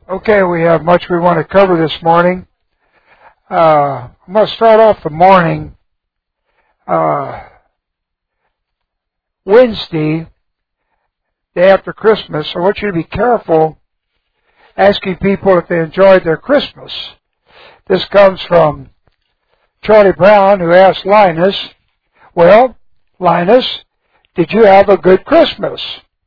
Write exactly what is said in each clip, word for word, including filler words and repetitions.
Okay, we have much we want to cover this morning. Uh, I'm going to start off the morning. Uh, Wednesday, day after Christmas, I want you to be careful asking people if they enjoyed their Christmas. This comes from Charlie Brown, who asked Linus, well, Linus, did you have a good Christmas?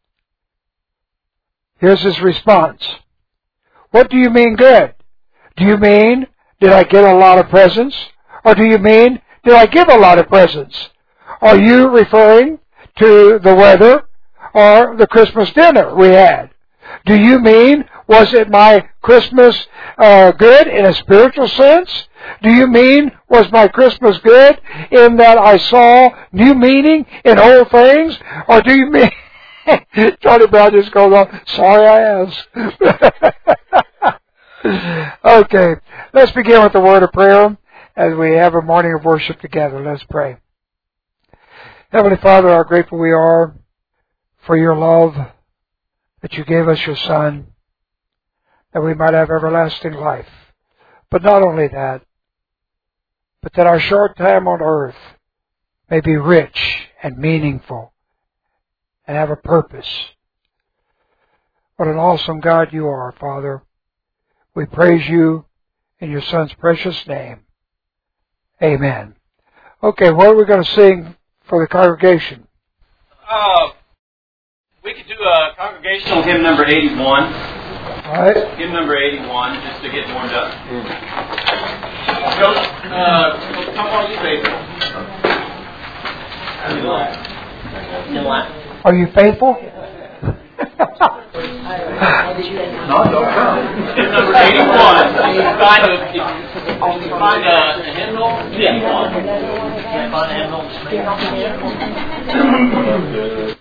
Here's his response. What do you mean good? Do you mean, did I get a lot of presents? Or do you mean, did I give a lot of presents? Are you referring to the weather or the Christmas dinner we had? Do you mean, was it my Christmas uh, good in a spiritual sense? Do you mean, was my Christmas good in that I saw new meaning in old things? Or do you mean... Charlie Brown just goes on, sorry I asked. Okay, let's begin with the word of prayer as we have a morning of worship together. Let's pray. Heavenly Father, how grateful we are for your love, that you gave us your Son, that we might have everlasting life. But not only that, but that our short time on earth may be rich and meaningful and have a purpose. What an awesome God you are, Father. We praise you in your Son's precious name. Amen. Okay, what are we going to sing for the congregation? Uh, we could do a congregational hymn number eighty-one. All right. Hymn number eighty-one, just to get warmed up. Coach, uh, come on, you faithful. No what? Are you faithful? No, don't come. Hymn number eighty-one. You can find a, if you can find a, a hymnal. Yeah. Find a hymnal.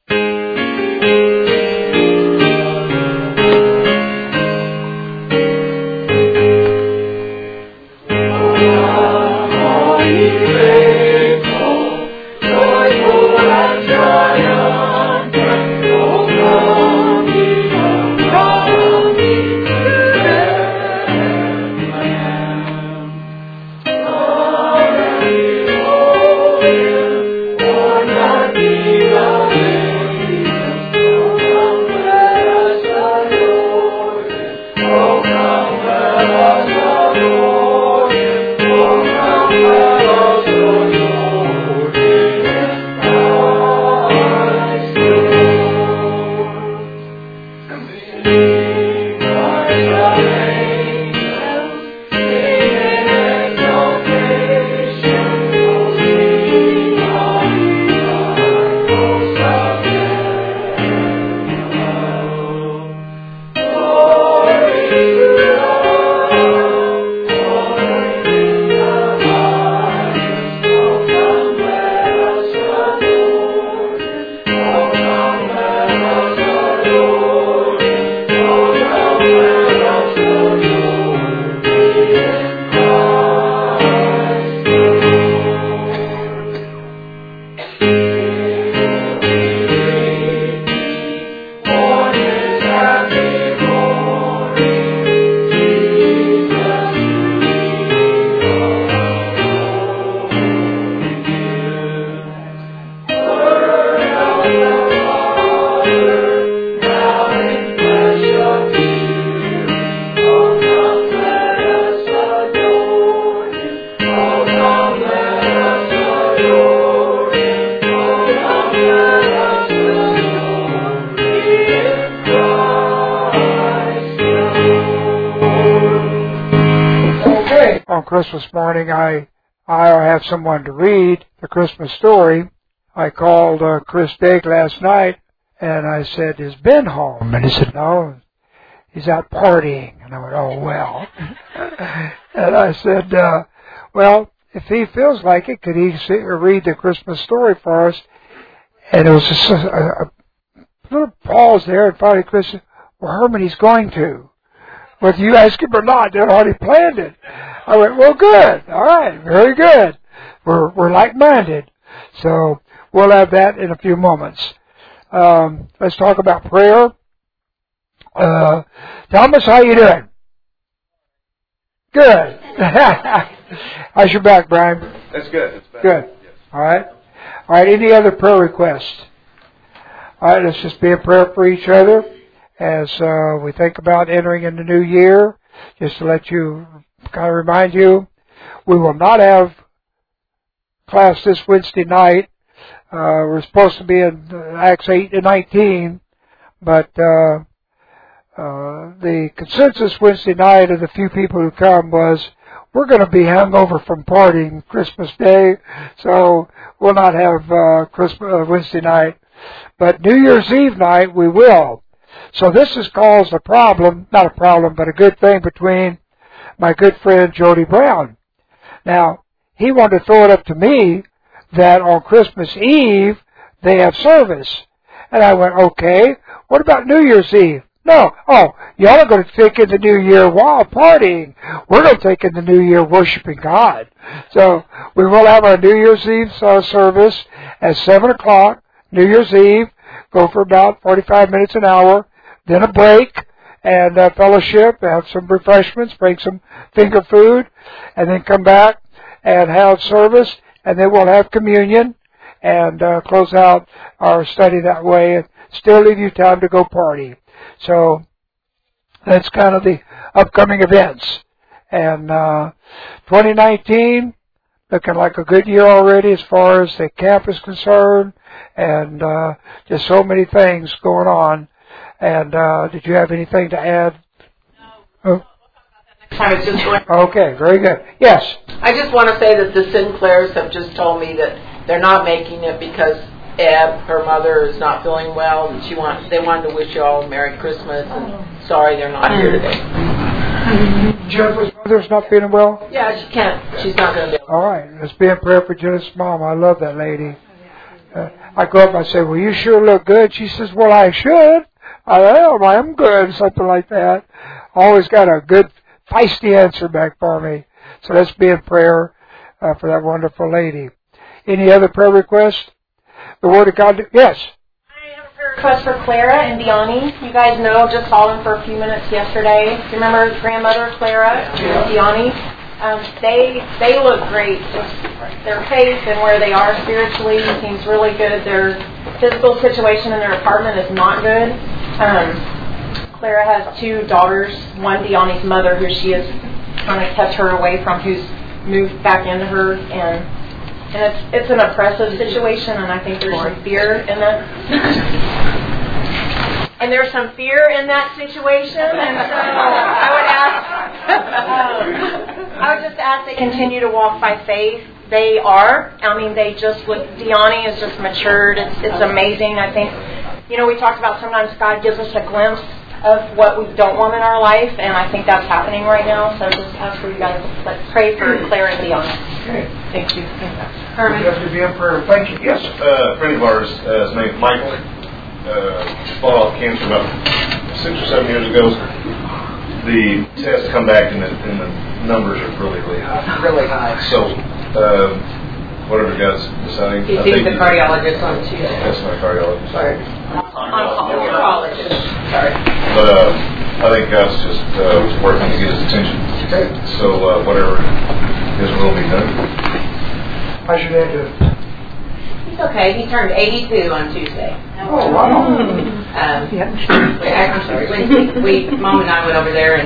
Christmas morning, I I have someone to read the Christmas story. I called uh, Chris Digg last night, and I said, is Ben home? And he said, no, he's out partying. And I went, oh, well. And I said, uh, well, if he feels like it, could he sit or read the Christmas story for us? And it was just a, a little pause there, and finally Chris said, well, Herman, he's going to. Whether you ask him or not, they already planned it. I went, well, good. All right, very good. We're we're like-minded. So we'll have that in a few moments. Um, let's talk about prayer. Uh, Thomas, how you doing? Good. How's your back, Brian? That's good. It's better. Good. Yes. All right. All right. Any other prayer requests? All right. Let's just be in prayer for each other as uh, we think about entering in the new year. Just to let you, kind of remind you, we will not have class this Wednesday night. Uh, we're supposed to be in Acts eight to nineteen, but uh, uh, the consensus Wednesday night of the few people who come was, we're going to be hungover from partying Christmas Day, so we'll not have uh, Christmas uh, Wednesday night. But New Year's Eve night, we will. So this has caused a problem, not a problem, but a good thing between my good friend Jody Brown. Now, he wanted to throw it up to me that on Christmas Eve, they have service. And I went, okay, what about New Year's Eve? No, oh, y'all are going to take in the New Year while partying. We're going to take in the New Year worshiping God. So we will have our New Year's Eve uh, service at seven o'clock, New Year's Eve, go for about forty-five minutes, an hour, then a break, and uh, fellowship, have some refreshments, bring some finger food, and then come back and have service, and then we'll have communion, and uh, close out our study that way, and still leave you time to go party. So that's kind of the upcoming events. And uh, twenty nineteen, looking like a good year already as far as the camp is concerned, and uh, just so many things going on. And uh, did you have anything to add? No. Oh. I was just going. Okay, very good. Yes. I just want to say that the Sinclairs have just told me that they're not making it because Eb, her mother, is not feeling well, and she wants. They wanted to wish you all a Merry Christmas, and sorry they're not here today. Jennifer's mother's not feeling well? Yeah, she can't. She's not going to be able. All right. Let's be in prayer for Jennifer's mom. I love that lady. Uh, I go up and I say, well, you sure look good. She says, well, I should. I am. I am good. Something like that. Always got a good, feisty answer back for me. So let's be in prayer uh, for that wonderful lady. Any other prayer requests? The Word of God. Yes. I have a prayer request for Clara and Deani. You guys know, just saw them for a few minutes yesterday. Do you remember grandmother Clara and Deani? Um, they they look great. Just their faith and where they are spiritually seems really good. Their physical situation in their apartment is not good. Um, Clara has two daughters. One, Deani's mother, who she has kind of kept her away from, who's moved back into her, and and it's it's an oppressive situation, and I think there's some fear in that. And there's some fear in that situation, and so I would ask, um, I would just ask they continue to walk by faith. They are. I mean, they just, with Deani has just matured. It's it's amazing. I think, you know, we talked about sometimes God gives us a glimpse of what we don't want in our life, and I think that's happening right now. So just ask for you guys to pray for Clara and Deani. Okay. Thank you. Herman, you have to be in prayer. Thank you. Yes. Uh, a friend of ours, uh, his name is Michael, uh, fought off cancer about six or seven years ago. The tests come back and the, and the numbers are really, really high. Really high. So, uh, whatever you guys deciding. He sees the cardiologist on Tuesday. That's my cardiologist. Sorry. Oncologist. Sorry. But uh, I think God's just uh, working to get his attention. Okay. So uh, whatever his will be done. How's your dad doing? He's okay. He turned eighty-two on Tuesday. Oh, wow. Um, we actually, when we, Mom and I went over there,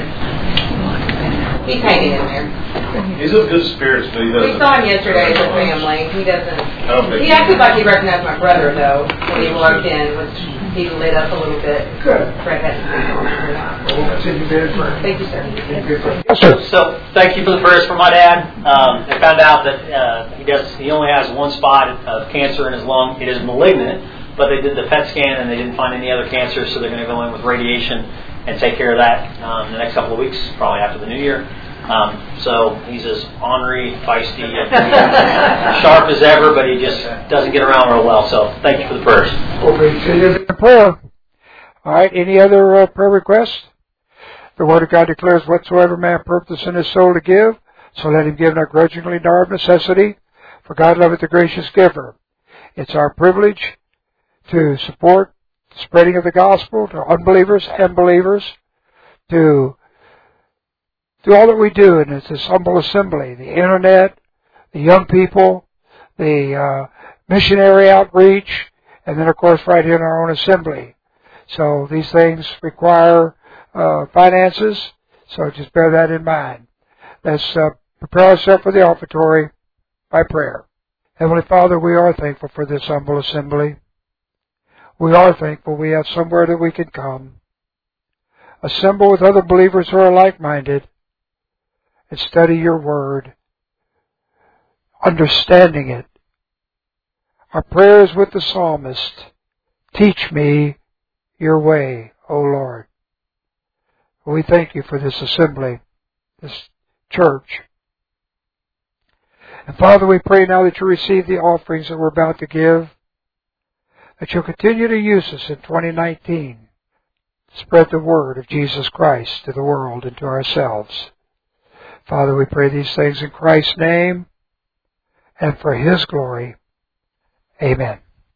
and he's hanging in there. He's of good spirits, but he doesn't. We saw him yesterday as a family. He doesn't. I don't think He acted like he recognized my brother, though, when he walked in. Was, he lit up a little bit. Good. Fred had to We'll continue being in prayer. Thank you, sir. Yes, sir. So, thank you for the prayers for my dad. Um, I found out that uh, he does. He only has one spot of cancer in his lung. It is malignant, but they did the P E T scan and they didn't find any other cancer, so they're going to go in with radiation and take care of that um, in the next couple of weeks, probably after the new year. Um, so he's as ornery, feisty, and sharp as ever, but he just doesn't get around real well. So thank you for the prayers. We'll continue in prayer. All right. Any other uh, prayer requests? The Word of God declares, whatsoever man purpose in his soul to give, so let him give not grudgingly nor of necessity, for God loveth the gracious giver. It's our privilege to support spreading of the gospel to unbelievers and believers, to do all that we do in this humble assembly, the internet, the young people, the uh, missionary outreach, and then, of course, right here in our own assembly. So these things require uh, finances, so just bear that in mind. Let's uh, prepare ourselves for the offertory by prayer. Heavenly Father, we are thankful for this humble assembly. We are thankful we have somewhere that we can come, assemble with other believers who are like-minded, and study your word, understanding it. Our prayer is with the psalmist. Teach me your way, O Lord. We thank you for this assembly, this church. And Father, we pray now that you receive the offerings that we're about to give, that you'll continue to use us in twenty nineteen to spread the word of Jesus Christ to the world and to ourselves. Father, we pray these things in Christ's name and for His glory. Amen.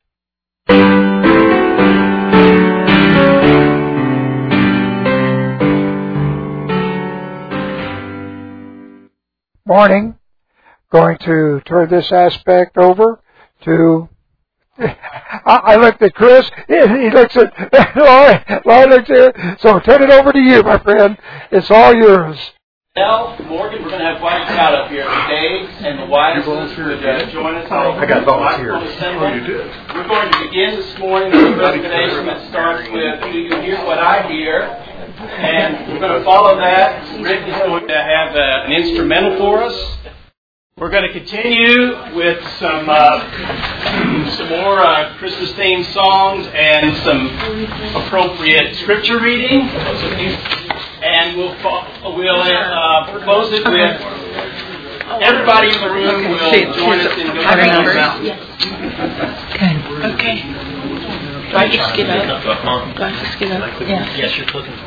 Morning. Going to turn this aspect over to, I looked at Chris, he looks at Laurie, Laurie looks at, so turn it over to you, my friend. It's all yours. Now, Morgan, we're going to have White Scout up here. Dave and the wives would uh, join us. I got volunteers. Oh, you did. We're going to begin this morning with a presentation that starts with, do you hear what I hear? And we're going to follow that. Rick is going to have uh, an instrumental for us. We're going to continue with some uh, some more uh, Christmas-themed songs and some appropriate scripture reading. And we'll we'll uh, close it with everybody in the room will join us in going down the mountain. Okay. Okay. Do I just get up? Do I just get up? Yeah. Yes, you're clicking.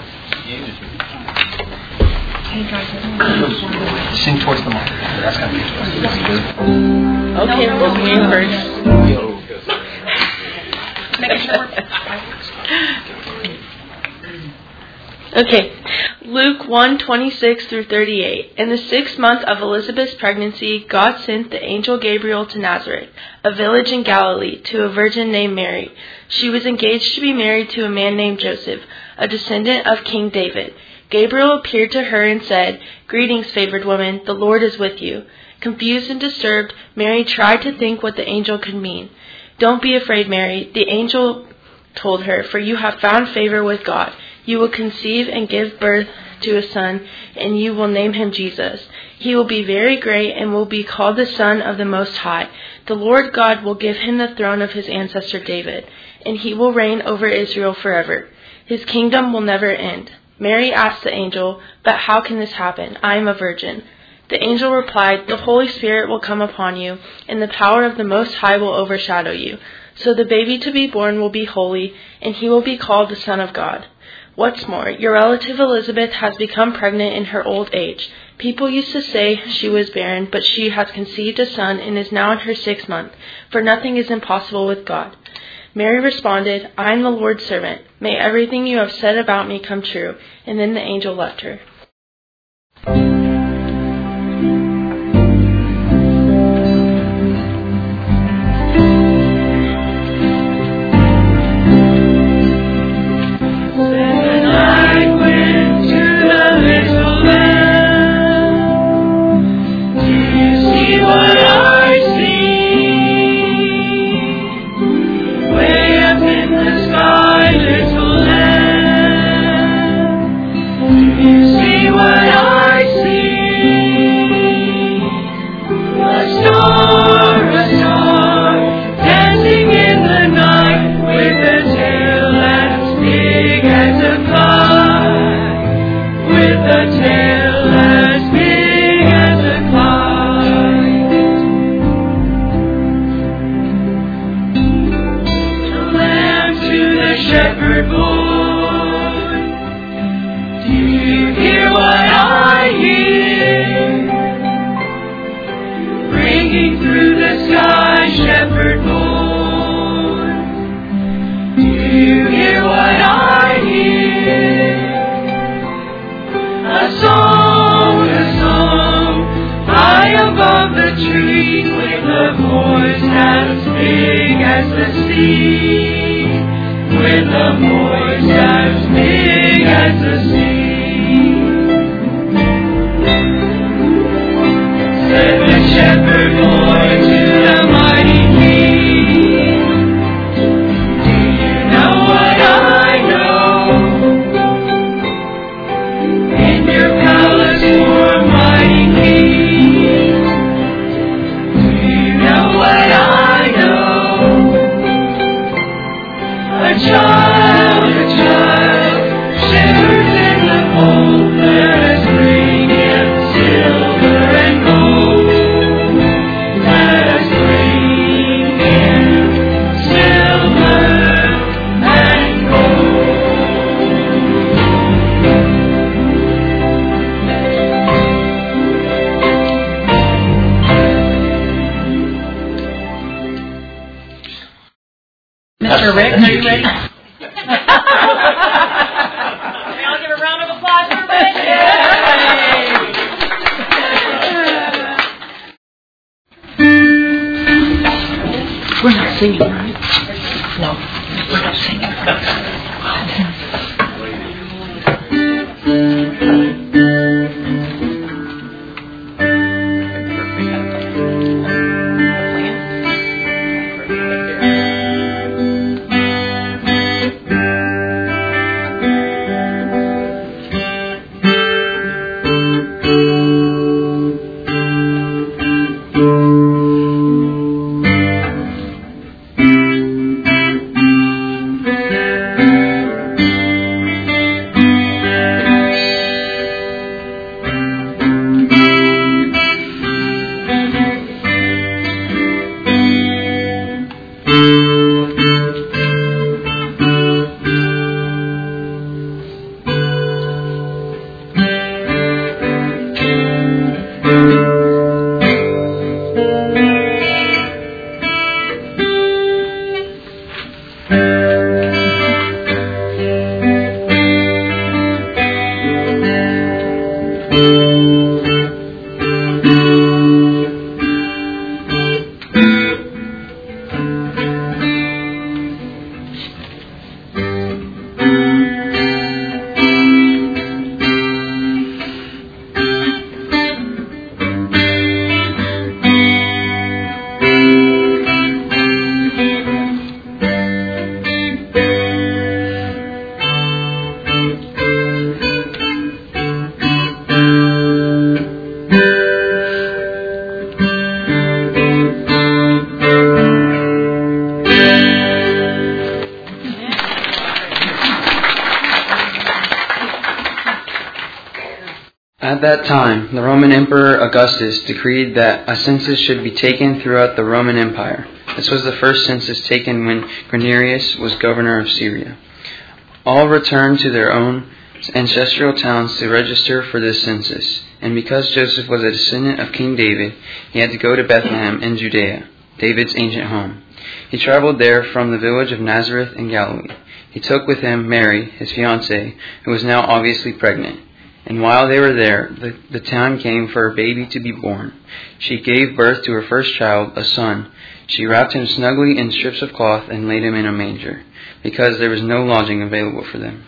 Sing towards the mic. That's going to be okay, we'll me first. Make sure Okay, Luke one twenty-six through thirty-eight. In the sixth month of Elizabeth's pregnancy, God sent the angel Gabriel to Nazareth, a village in Galilee, to a virgin named Mary. She was engaged to be married to a man named Joseph, a descendant of King David. Gabriel appeared to her and said, "Greetings, favored woman, the Lord is with you." Confused and disturbed, Mary tried to think what the angel could mean. "Don't be afraid, Mary," the angel told her, "for you have found favor with God. You will conceive and give birth to a son, and you will name him Jesus. He will be very great and will be called the Son of the Most High. The Lord God will give him the throne of his ancestor David, and he will reign over Israel forever. His kingdom will never end." Mary asked the angel, "But how can this happen? I am a virgin." The angel replied, "The Holy Spirit will come upon you, and the power of the Most High will overshadow you. So the baby to be born will be holy, and he will be called the Son of God. What's more, your relative Elizabeth has become pregnant in her old age. People used to say she was barren, but she has conceived a son and is now in her sixth month, for nothing is impossible with God." Mary responded, "I am the Lord's servant. May everything you have said about me come true." And then the angel left her. You see as big as the sea, with a voice as big as the sea. Said the shepherd boy to the mighty king, do you know what I know? In your palace for mighty king, do you know what I know? A child, a child, shepherds in the fold, let us bring him silver and gold. Let us bring him silver and gold. Mister Rick, are you ready? May I give a round of applause for everybody? We're not singing, right? No, we're not singing. At that time, the Roman Emperor Augustus decreed that a census should be taken throughout the Roman Empire. This was the first census taken when Quirinius was governor of Syria. All returned to their own ancestral towns to register for this census, and because Joseph was a descendant of King David, he had to go to Bethlehem in Judea, David's ancient home. He traveled there from the village of Nazareth in Galilee. He took with him Mary, his fiancée, who was now obviously pregnant. And while they were there, the, the time came for her baby to be born. She gave birth to her first child, a son. She wrapped him snugly in strips of cloth and laid him in a manger, because there was no lodging available for them.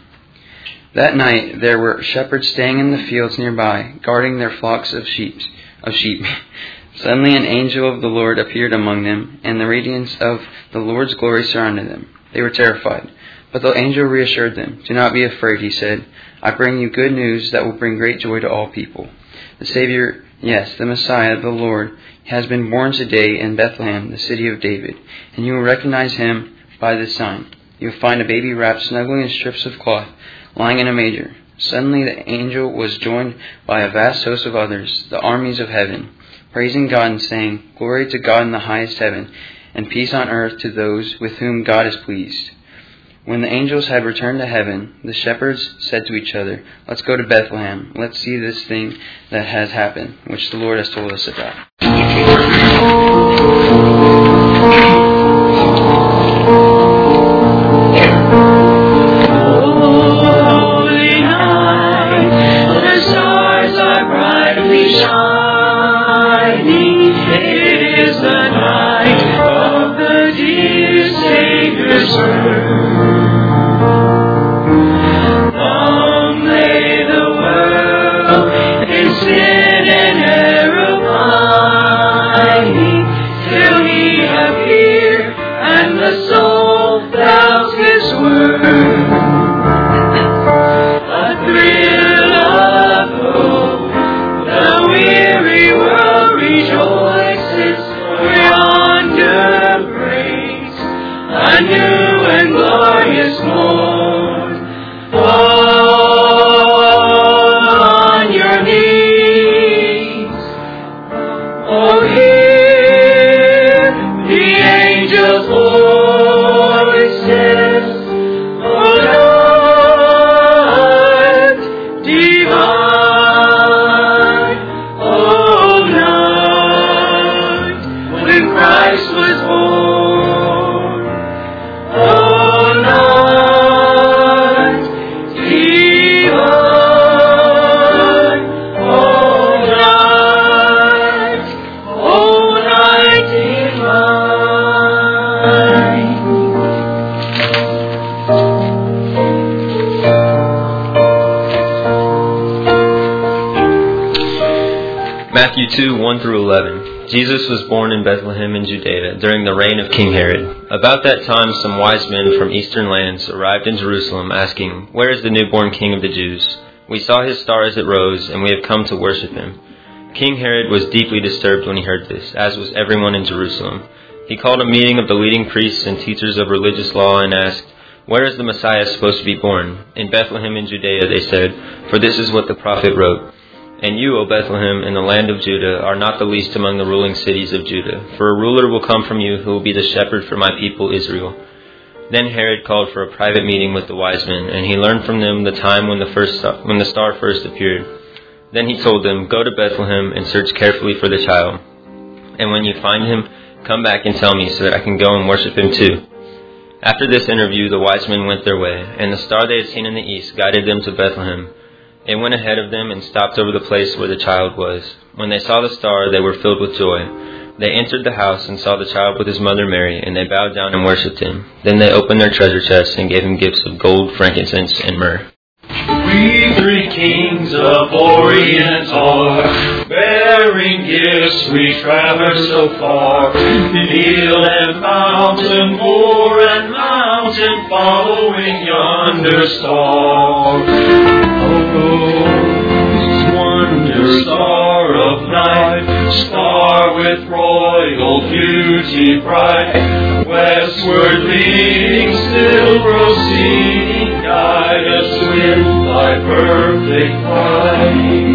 That night there were shepherds staying in the fields nearby, guarding their flocks of sheep. Of sheep. Suddenly an angel of the Lord appeared among them, and the radiance of the Lord's glory surrounded them. They were terrified. But the angel reassured them. "Do not be afraid," he said. "I bring you good news that will bring great joy to all people. The Savior, yes, the Messiah, the Lord, has been born today in Bethlehem, the city of David, and you will recognize him by this sign. You will find a baby wrapped snugly in strips of cloth, lying in a manger." Suddenly the angel was joined by a vast host of others, the armies of heaven, praising God and saying, "Glory to God in the highest heaven, and peace on earth to those with whom God is pleased." When the angels had returned to heaven, the shepherds said to each other, "Let's go to Bethlehem. Let's see this thing that has happened, which the Lord has told us about." Holy night, the stars are brightly shining. It is the night of Matthew two, one through eleven. Jesus was born in Bethlehem in Judea during the reign of King Herod. About that time some wise men from eastern lands arrived in Jerusalem asking, "Where is the newborn King of the Jews? We saw his star as it rose, and we have come to worship him." King Herod was deeply disturbed when he heard this, as was everyone in Jerusalem. He called a meeting of the leading priests and teachers of religious law and asked, "Where is the Messiah supposed to be born?" "In Bethlehem in Judea," they said, "for this is what the prophet wrote. And you, O Bethlehem, in the land of Judah, are not the least among the ruling cities of Judah, for a ruler will come from you who will be the shepherd for my people Israel." Then Herod called for a private meeting with the wise men, and he learned from them the time when the first star, when the star first appeared. Then he told them, "Go to Bethlehem and search carefully for the child. And when you find him, come back and tell me so that I can go and worship him too." After this interview, the wise men went their way, and the star they had seen in the east guided them to Bethlehem. It went ahead of them and stopped over the place where the child was. When they saw the star, they were filled with joy. They entered the house and saw the child with his mother Mary, and they bowed down and worshipped him. Then they opened their treasure chests and gave him gifts of gold, frankincense, and myrrh. We three kings of Orient are, bearing gifts we traverse so far. Field and mountain, moor and mountain, following yonder star. Oh, wonder star of night, star with royal beauty bright, westward leading, still proceeding, guide us with thy perfect light.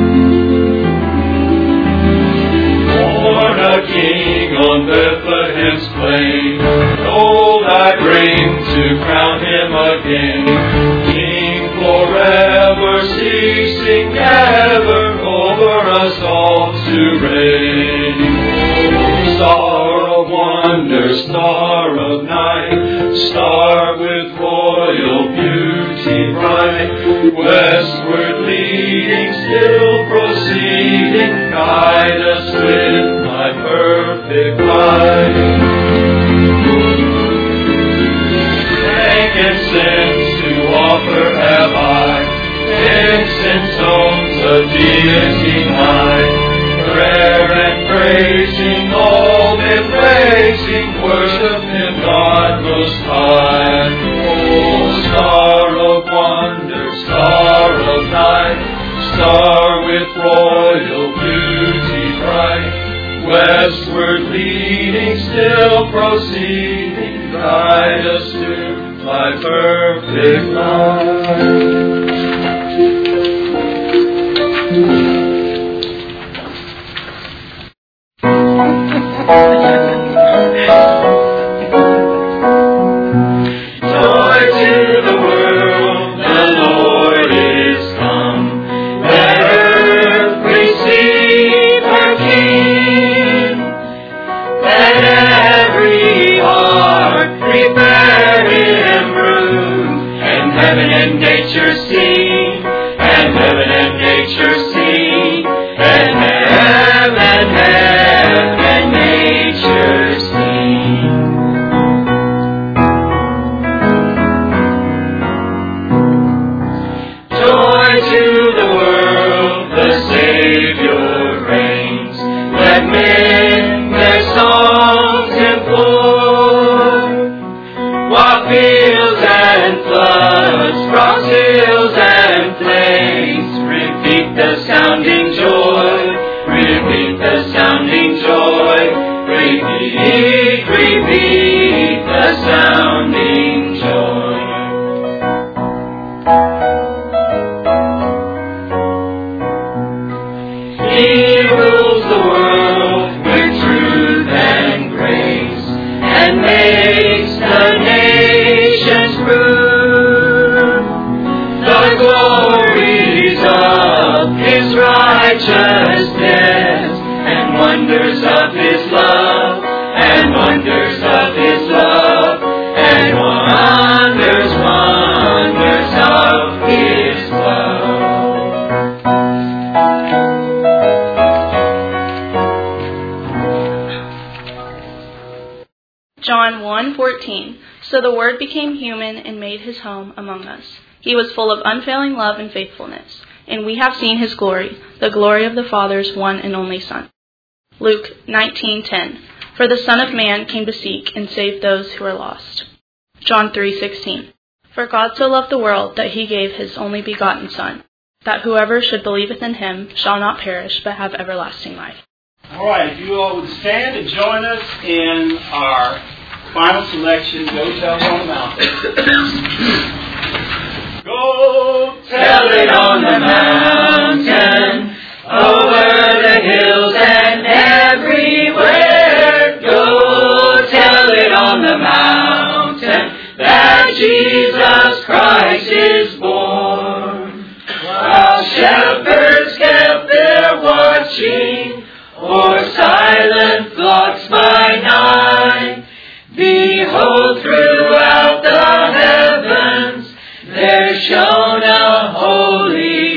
Born a king on Bethlehem's plain, gold I bring to crown him again. King forever, ceasing never, over us all to reign. Star of wonder, star of night, star with royal beauty bright, westward leading, still proceeding, guide us with thy perfect light. Frankincense to offer have I, incense tones of deity high, prayer and praising, all embracing, worship Him, God most high. Oh, star of wonder, star of night, star with royal beauty bright, westward leading, still proceeding, guide us to thy perfect light. John one fourteen. So the Word became human and made his home among us. He was full of unfailing love and faithfulness, and we have seen his glory, the glory of the Father's one and only Son. Luke nineteen ten. For the Son of Man came to seek and save those who are lost. John three sixteen. For God so loved the world that he gave his only begotten Son, that whoever should believeth in him shall not perish but have everlasting life. All right, if you all would stand and join us in our final selection, Go Tell It on the Mountain. Go tell it on the mountain, over the hills and everywhere. Go tell it on the mountain, that Jesus Christ is born. While shepherds kept their watching, or silent flocks by night, behold, throughout the heavens there shone a holy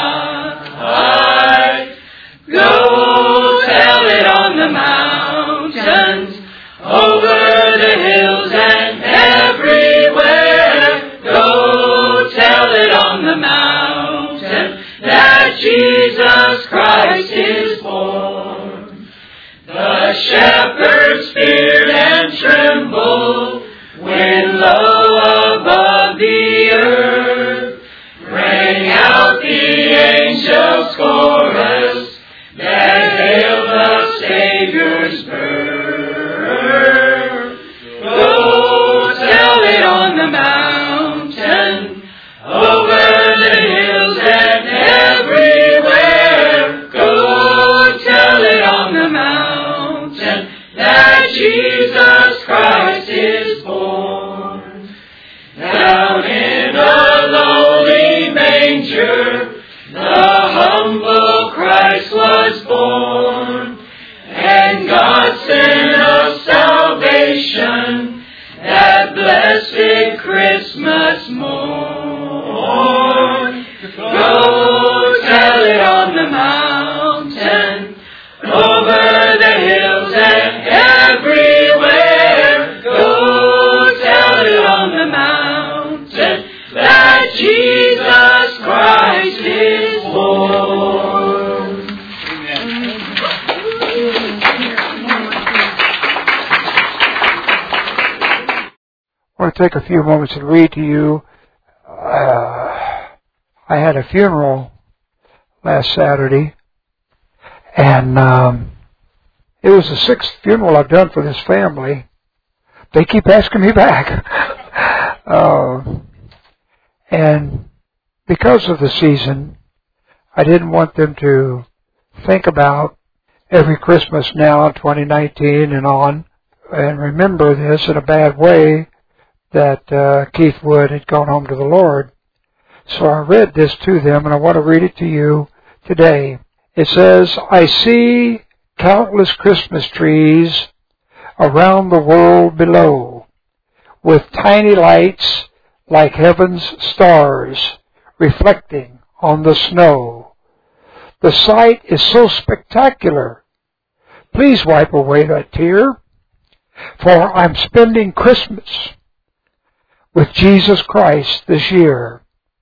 light. Go tell it on the mountains, over the hills and everywhere. Go tell it on the mountain, that Jesus Christ is born. The shepherds feared and trembled when low above the earth rang out the angels' chorus that hailed the Savior's birth. Go tell it on the mountain, over the hills and everywhere. Go tell it on the mountain, that Jesus Christ is born. Down in a lowly manger, the humble Christ was born, and God sent us salvation, that blessed Christmas morn. Go tell it on the mountain, over the hills and everywhere. Go tell it on the mountain, that Jesus Christ is born. Amen. I want to take a few moments and read to you. Uh, I had a funeral last Saturday, and um, it was the sixth funeral I've done for this family. They keep asking me back. uh, and because of the season, I didn't want them to think about every Christmas now in twenty nineteen and on, and remember this in a bad way, that uh, Keith Wood had gone home to the Lord. So I read this to them, and I want to read it to you today. It says, I see countless Christmas trees around the world below, with tiny lights like heaven's stars reflecting on the snow. The sight is so spectacular. Please wipe away that tear, for I'm spending Christmas with Jesus Christ this year.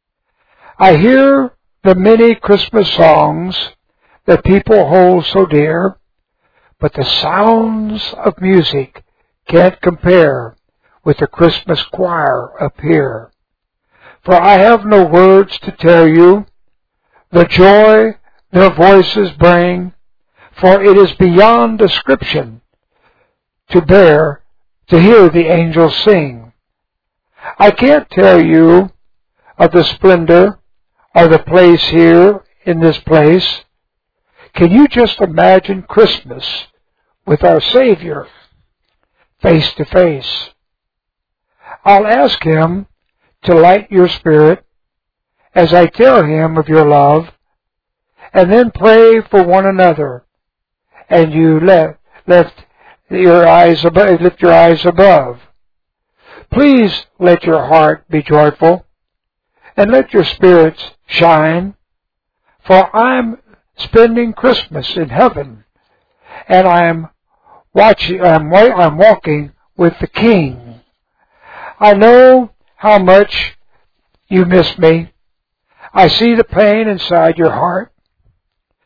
I hear the many Christmas songs that people hold so dear, but the sounds of music can't compare with the Christmas choir up here. For I have no words to tell you the joy their voices bring, for it is beyond description to bear to hear the angels sing. I can't tell you of the splendor of the place here in this place. Can you just imagine Christmas with our Savior face to face? I'll ask Him to light your spirit as I tell Him of your love, and then pray for one another, and you let, lift your eyes above, lift your eyes above. Please let your heart be joyful, and let your spirits shine, for I'm spending Christmas in heaven, and I'm watching, I'm, I'm walking with the King. I know how much you miss me. I see the pain inside your heart.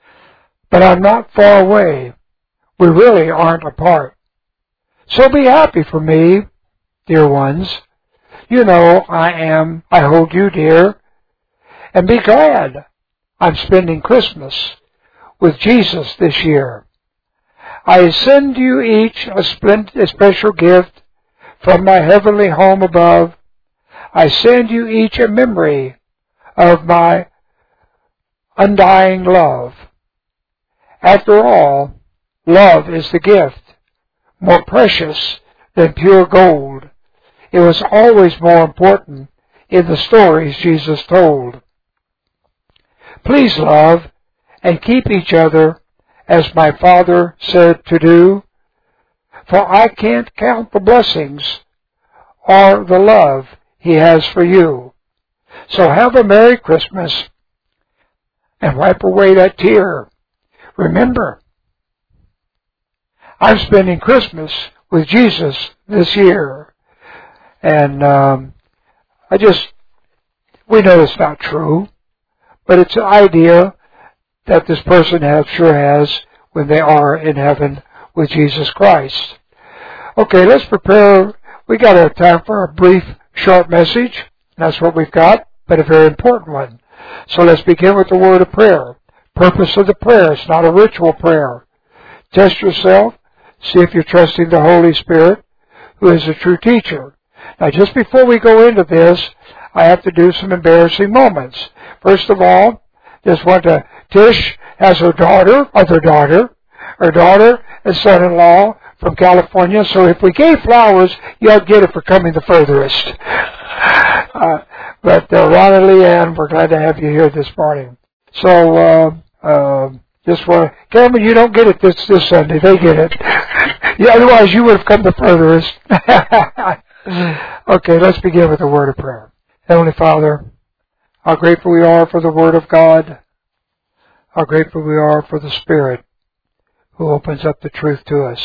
but I'm not far away. We really aren't apart. So be happy for me, dear ones. You know I am, I hold you dear. And be glad I'm spending Christmas with Jesus this year. I send you each a, splendid, a special gift from my heavenly home above. I send you each a memory of my undying love. After all, love is the gift, more precious than pure gold. It was always more important in the stories Jesus told. Please love and keep each other as my Father said to do, for I can't count the blessings or the love He has for you. So have a Merry Christmas and wipe away that tear. Remember, I'm spending Christmas with Jesus this year. And um, I just, we know it's not true, but it's an idea that this person has, sure has when they are in heaven with Jesus Christ. Okay, let's prepare. We got a time for a brief, short message. That's what we've got, but a very important one. So let's begin with the word of prayer. Purpose of the prayer, it's not a ritual prayer. Test yourself. See if you're trusting the Holy Spirit, who is a true teacher. Now, just before we go into this, I have to do some embarrassing moments. First of all, just want to, Tish has her daughter, other daughter, her daughter and son-in-law from California, so if we gave flowers, you'll get it for coming the furthest. uh, but uh, Ron and Leanne, we're glad to have you here this morning. So, uh, uh, just want to, Cameron, you don't get it this, this Sunday, they get it. Yeah, otherwise you would have come the furthest. Okay, let's begin with a word of prayer. Heavenly Father, how grateful we are for the Word of God. How grateful we are for the Spirit who opens up the truth to us.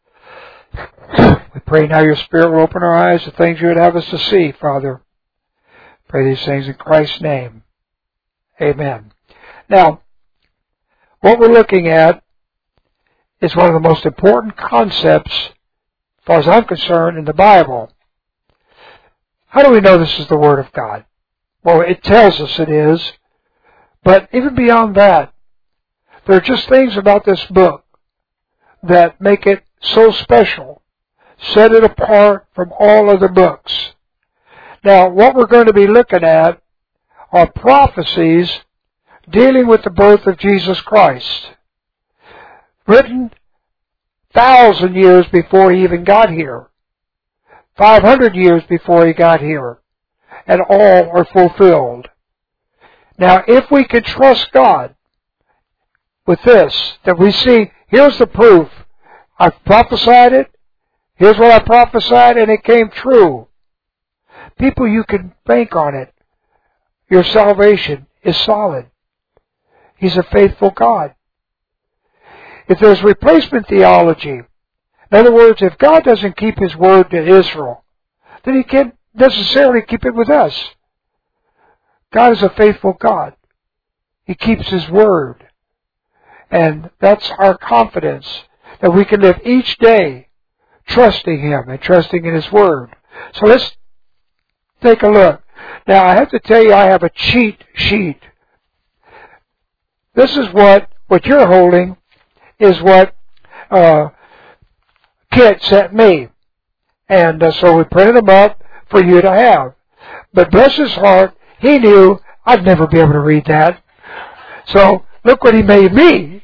We pray now your Spirit will open our eyes to things you would have us to see, Father. Pray these things in Christ's name. Amen. Now, what we're looking at is one of the most important concepts, as far as I'm concerned, in the Bible. How do we know this is the Word of God? Well, it tells us it is. But even beyond that, there are just things about this book that make it so special, set it apart from all other books. Now, what we're going to be looking at are prophecies dealing with the birth of Jesus Christ, written thousand years before he even got here, five hundred years before he got here, and all are fulfilled. Now, if we can trust God with this, that we see, here's the proof. I've prophesied it. Here's what I prophesied, and it came true. People, you can bank on it. Your salvation is solid. He's a faithful God. If there's replacement theology, in other words, if God doesn't keep His word to Israel, then He can't necessarily keep it with us. God is a faithful God. He keeps His word. And that's our confidence, that we can live each day trusting Him and trusting in His word. So let's take a look. Now, I have to tell you, I have a cheat sheet. This is what, what you're holding is what uh, Kit sent me. And uh, so we printed them up for you to have. But bless his heart, he knew I'd never be able to read that. So look what he made me.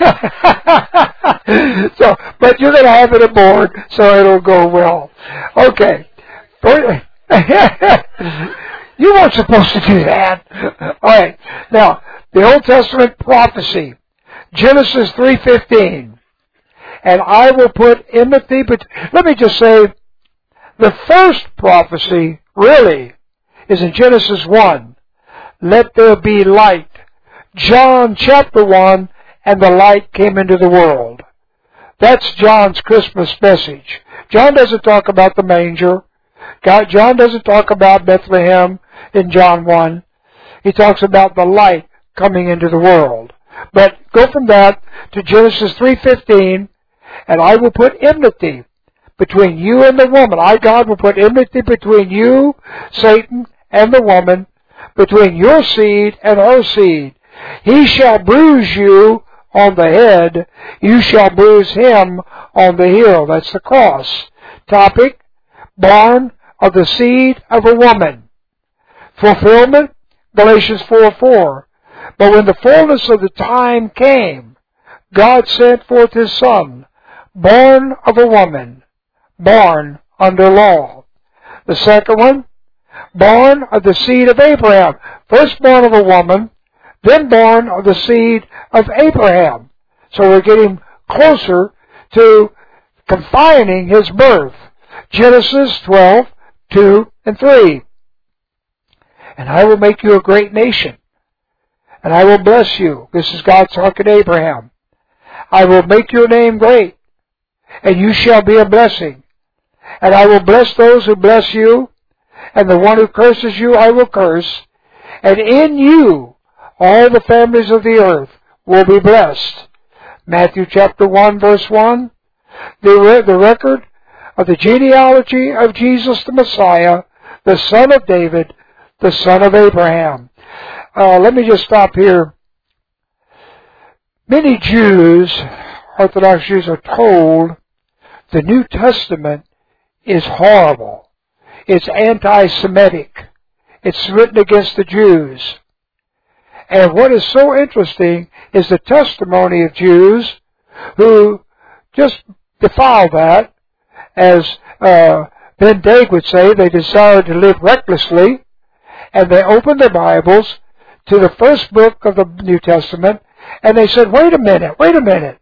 So, but you're going to have it aboard, so it'll go well. Okay. You weren't supposed to do that. All right. Now, the Old Testament prophecy, Genesis three fifteen. And I will put enmity, but let me just say, the first prophecy really is in Genesis one. Let there be light. John chapter one, and the light came into the world. That's John's Christmas message. John doesn't talk about the manger. God, John doesn't talk about Bethlehem in John one. He talks about the light coming into the world. But go from that to Genesis three fifteen, and I will put enmity between you and the woman. I, God, will put enmity between you, Satan, and the woman, between your seed and her seed. He shall bruise you on the head, you shall bruise him on the heel. That's the cross. Topic, born of the seed of a woman. Fulfillment, Galatians four four. But when the fullness of the time came, God sent forth His Son, born of a woman, born under law. The second one, born of the seed of Abraham. First born of a woman, then born of the seed of Abraham. So we're getting closer to confining His birth. Genesis twelve, two and three. And I will make you a great nation, and I will bless you. This is God talking to Abraham. I will make your name great, and you shall be a blessing. And I will bless those who bless you, and the one who curses you I will curse. And in you all the families of the earth will be blessed. Matthew chapter one, verse one. The, re- the record of the genealogy of Jesus the Messiah, the son of David, the son of Abraham. Uh, let me just stop here. Many Jews, Orthodox Jews, are told the New Testament is horrible. It's anti-Semitic. It's written against the Jews. And what is so interesting is the testimony of Jews who just defile that. As uh, Ben Daig would say, they desired to live recklessly, and they opened their Bibles to the first book of the New Testament, and they said, wait a minute, wait a minute.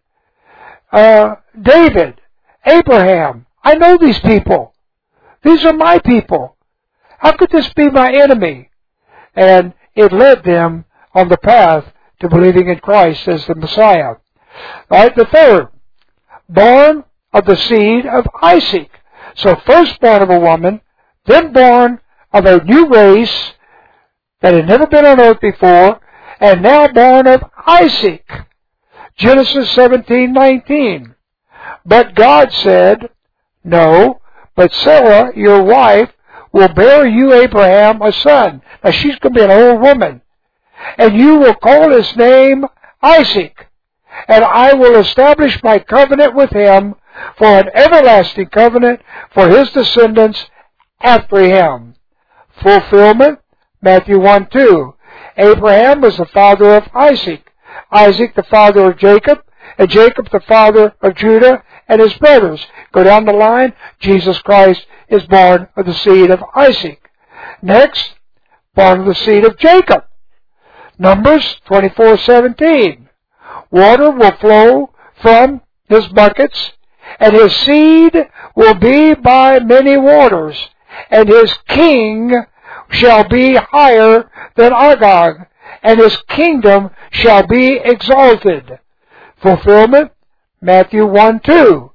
Uh, David, Abraham, I know these people. These are my people. How could this be my enemy? And it led them on the path to believing in Christ as the Messiah. All right, the third, born of the seed of Isaac. So first born of a woman, then born of a new race that had never been on earth before, and now born of Isaac. Genesis seventeen nineteen. But God said, no, but Sarah, your wife, will bear you, Abraham, a son. Now she's going to be an old woman. And you will call his name Isaac. And I will establish my covenant with him for an everlasting covenant for his descendants after him. Fulfillment, Matthew one two. Abraham was the father of Isaac, Isaac the father of Jacob, and Jacob the father of Judah and his brothers. Go down the line, Jesus Christ is born of the seed of Isaac. Next, born of the seed of Jacob. Numbers twenty-four seventeen. Water will flow from his buckets, and his seed will be by many waters, and his king shall be higher than Agag, and his kingdom shall be exalted. Fulfillment, Matthew one two.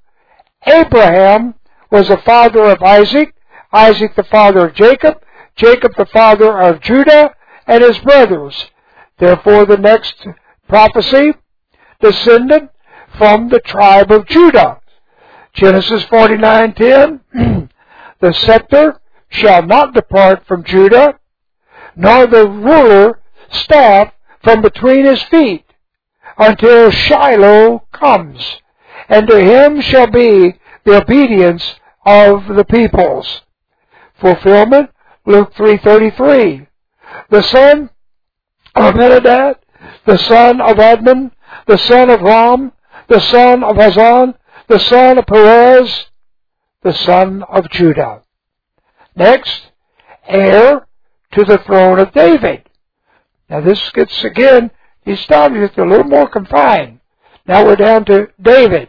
Abraham was the father of Isaac, Isaac the father of Jacob, Jacob the father of Judah and his brothers. Therefore the next prophecy, descended from the tribe of Judah. Genesis forty-nine ten. The scepter shall not depart from Judah, nor the ruler staff from between his feet, until Shiloh comes, and to him shall be the obedience of the peoples. Fulfillment, Luke three thirty-three. The son of Amminadab, the son of Admin, the son of Ram, the son of Hazan, the son of Perez, the son of Judah. Next, heir to the throne of David. Now this gets, again, he's starting to get a little more confined. Now we're down to David.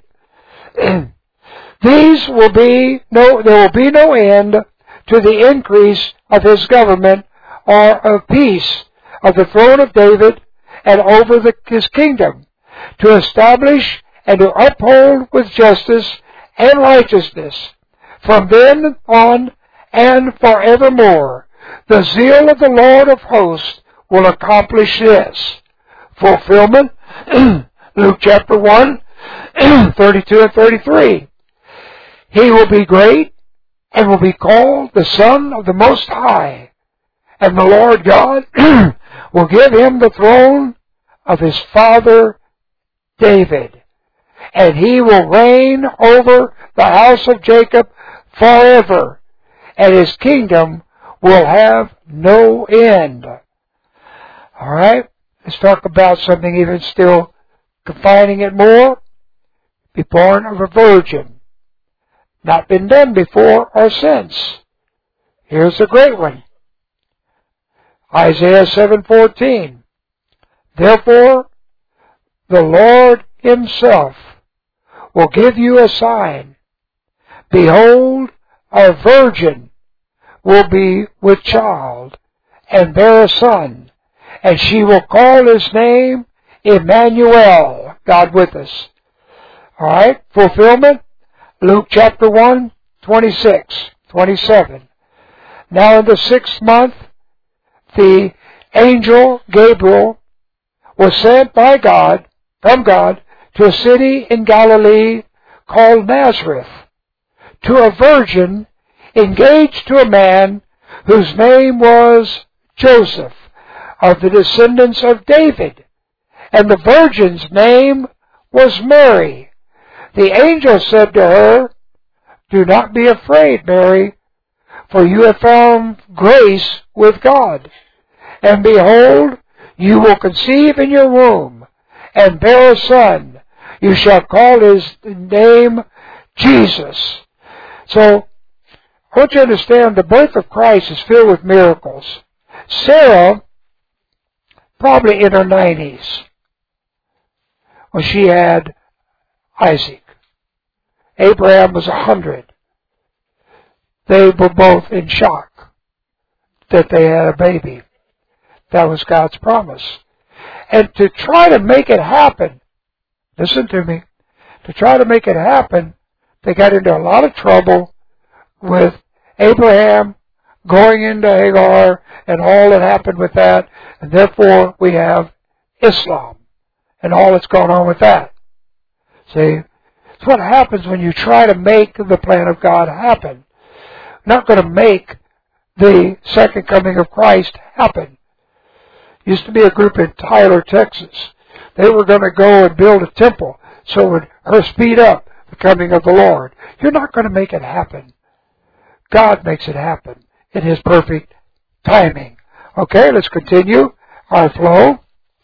These will be no, there will be no end to the increase of his government or of peace of the throne of David and over the, his kingdom, to establish and to uphold with justice and righteousness from then on and forevermore. The zeal of the Lord of hosts will accomplish this. Fulfillment, Luke chapter one, thirty-two and thirty-three. He will be great and will be called the Son of the Most High. And the Lord God will give him the throne of his father David. And he will reign over the house of Jacob forever. And his kingdom will have no end. Alright, let's talk about something even still confining it more. Be born of a virgin. Not been done before or since. Here's a great one. Isaiah seven fourteen. Therefore, the Lord himself will give you a sign. Behold, a virgin will be with child and bear a son, and she will call his name Emmanuel, God with us. Alright, fulfillment, Luke chapter one, twenty-six, twenty-seven. Now in the sixth month, the angel Gabriel was sent by God, from God, to a city in Galilee called Nazareth, to a virgin engaged to a man whose name was Joseph, of the descendants of David, and the virgin's name was Mary. The angel said to her, Do not be afraid, Mary, for you have found grace with God. And behold, you will conceive in your womb, and bear a son. You shall call his name Jesus. So, I want you to understand the birth of Christ is filled with miracles. Sarah, probably in her nineties, when she had Isaac. Abraham was a hundred. They were both in shock that they had a baby. That was God's promise. And to try to make it happen, listen to me, to try to make it happen, they got into a lot of trouble with Abraham going into Hagar and all that happened with that, and therefore we have Islam and all that's going on with that. See, it's what happens when you try to make the plan of God happen. Not going to make the second coming of Christ happen. Used to be a group in Tyler, Texas. They were going to go and build a temple so it would her speed up the coming of the Lord. You're not going to make it happen. God makes it happen in His perfect timing. Okay, let's continue our flow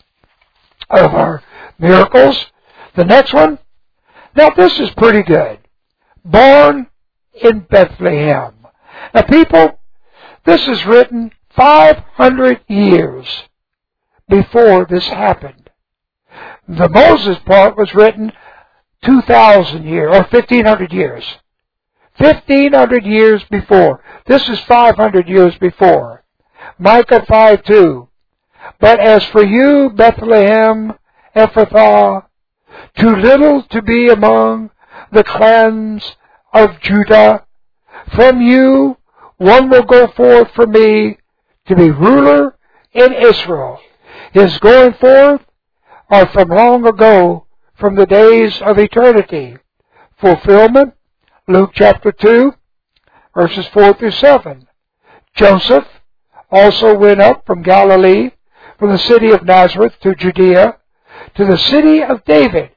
of our miracles. The next one. Now this is pretty good. Born in Bethlehem. Now people, this is written five hundred years before this happened. The Moses part was written two thousand years, or fifteen hundred years. fifteen hundred years before. This is five hundred years before. Micah five two. But as for you, Bethlehem, Ephrathah, too little to be among the clans of Judah, from you one will go forth for me to be ruler in Israel. His going forth are from long ago, from the days of eternity. Fulfillment, Luke chapter two, verses four through seven. Joseph also went up from Galilee, from the city of Nazareth to Judea, to the city of David.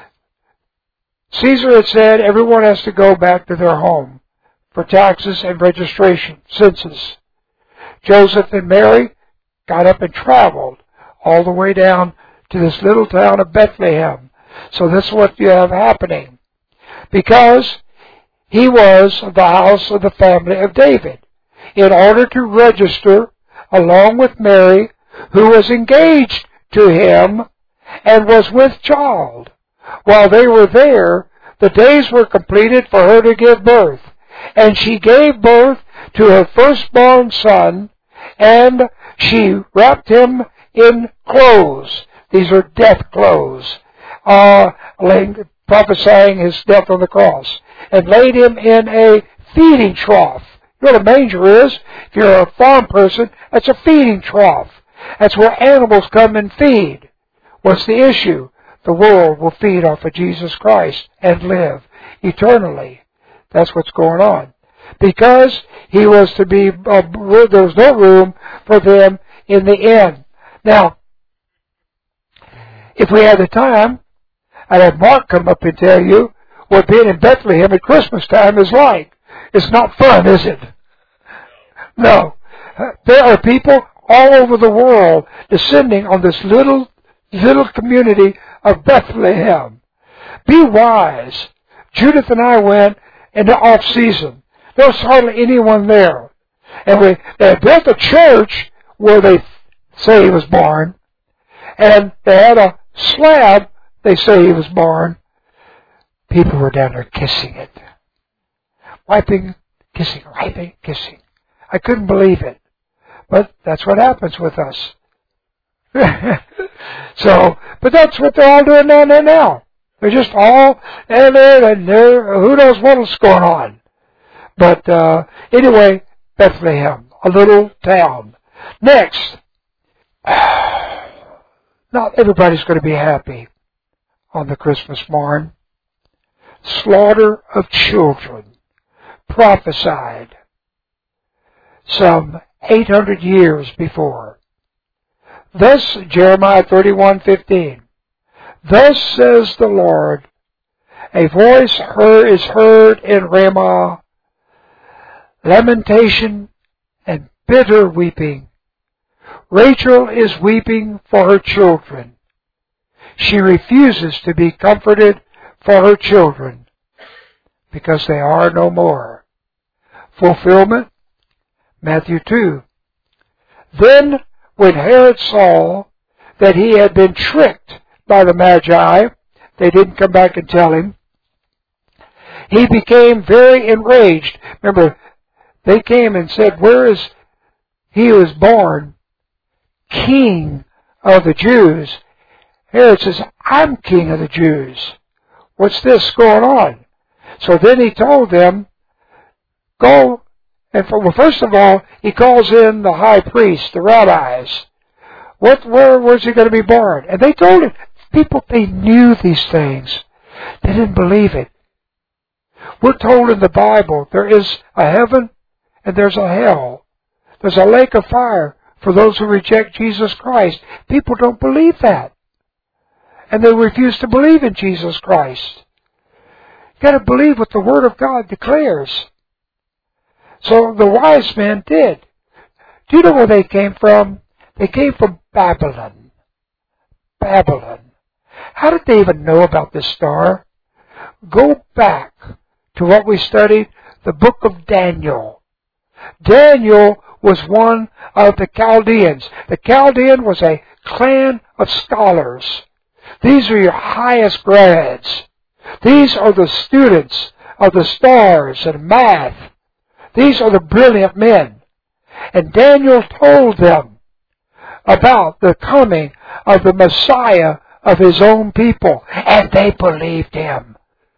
Caesar had said everyone has to go back to their home for taxes and registration, census. Joseph and Mary got up and traveled all the way down to this little town of Bethlehem. So this is what you have happening. Because he was of the house of the family of David, in order to register along with Mary, who was engaged to him and was with child. While they were there, the days were completed for her to give birth. And she gave birth to her firstborn son, and she wrapped him in clothes. These are death clothes, uh, laying, prophesying his death on the cross, and laid him in a feeding trough. You know what a manger is? If you're a farm person, that's a feeding trough. That's where animals come and feed. What's the issue? The world will feed off of Jesus Christ and live eternally. That's what's going on. Because he was to be, uh, there was no room for them in the end. Now, if we had the time, I'd have Mark come up and tell you what being in Bethlehem at Christmas time is like. It's not fun, is it? No. There are people all over the world descending on this little, little community of Bethlehem. Be wise. Judith and I went in the off-season. There was hardly anyone there. And we, they built a church where they say he was born. And they had a slab, they say he was born. People were down there kissing it. Wiping, kissing, wiping, kissing. I couldn't believe it. But that's what happens with us. So, but that's what they're all doing down there now. They're just all and there and there. Who knows what's going on? But uh, anyway, Bethlehem, a little town. Next, not everybody's going to be happy on the Christmas morn. Slaughter of children prophesied some eight hundred years before. Thus, Jeremiah thirty-one fifteen. Thus says the Lord, a voice heard is heard in Ramah, lamentation and bitter weeping. Rachel is weeping for her children. She refuses to be comforted for her children because they are no more. Fulfillment, Matthew two. Then when Herod saw that he had been tricked by the Magi, they didn't come back and tell him, he became very enraged. Remember, they came and said, where is he who was born King of the Jews? Herod says, I'm King of the Jews. What's this going on? So then he told them, go, and for, well, first of all, he calls in the high priest, the rabbis. What, where was he going to be born? And they told him, people, they knew these things. They didn't believe it. We're told in the Bible there is a heaven and there's a hell. There's a lake of fire for those who reject Jesus Christ. People don't believe that. And they refuse to believe in Jesus Christ. You've got to believe what the Word of God declares. So the wise men did. Do you know where they came from? They came from Babylon. Babylon. How did they even know about this star? Go back to what we studied, the book of Daniel. Daniel was one of the Chaldeans. The Chaldean was a clan of scholars. These are your highest grads. These are the students of the stars and math. These are the brilliant men. And Daniel told them about the coming of the Messiah of his own people. And they believed him.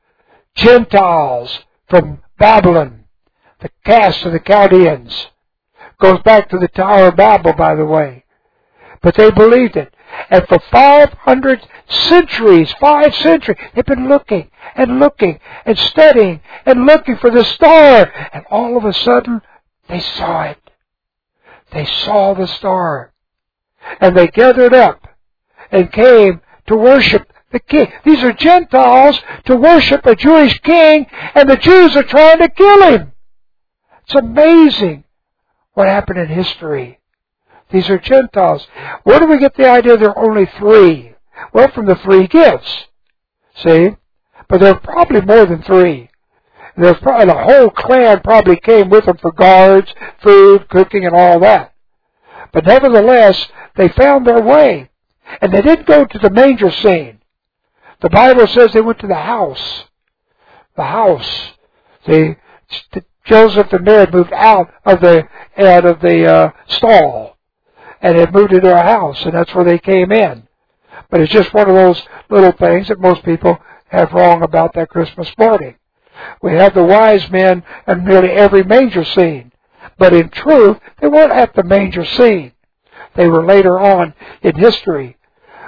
Gentiles from Babylon, the caste of the Chaldeans. Goes back to the Tower of Babel, by the way. But they believed it. And for five hundred centuries, five centuries, they've been looking and looking and studying and looking for the star. And all of a sudden, they saw it. They saw the star. And they gathered up and came to worship the king. These are Gentiles to worship a Jewish king, and the Jews are trying to kill him. It's amazing what happened in history. These are Gentiles. Where do we get the idea there are only three? Well, from the three gifts. See? But there are probably more than three. There's probably the whole clan probably came with them for guards, food, cooking, and all that. But nevertheless, they found their way. And they didn't go to the manger scene. The Bible says they went to the house. The house. See? Joseph and Mary moved out of the out of the uh, stall, and had moved into a house, and that's where they came in. But it's just one of those little things that most people have wrong about that Christmas morning. We have the wise men and nearly every manger scene, but in truth, they weren't at the manger scene. They were later on in history.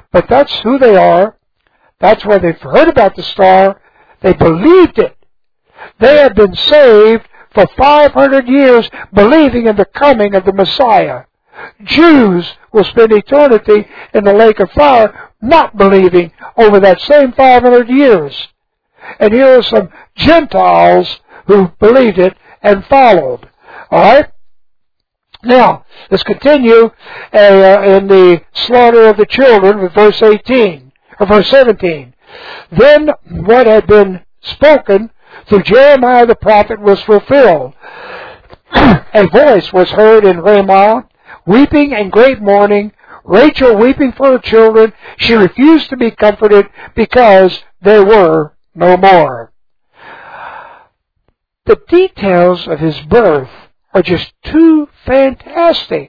But that's who they are. That's why they've heard about the star. They believed it. They have been saved for five hundred years believing in the coming of the Messiah. Jews will spend eternity in the lake of fire not believing over that same five hundred years. And here are some Gentiles who believed it and followed. Alright? Now, let's continue uh, in the slaughter of the children with verse eighteen, or verse seventeen. Then what had been spoken through Jeremiah the prophet was fulfilled. A voice was heard in Ramah, weeping and great mourning, Rachel weeping for her children. She refused to be comforted because there were no more. The details of his birth are just too fantastic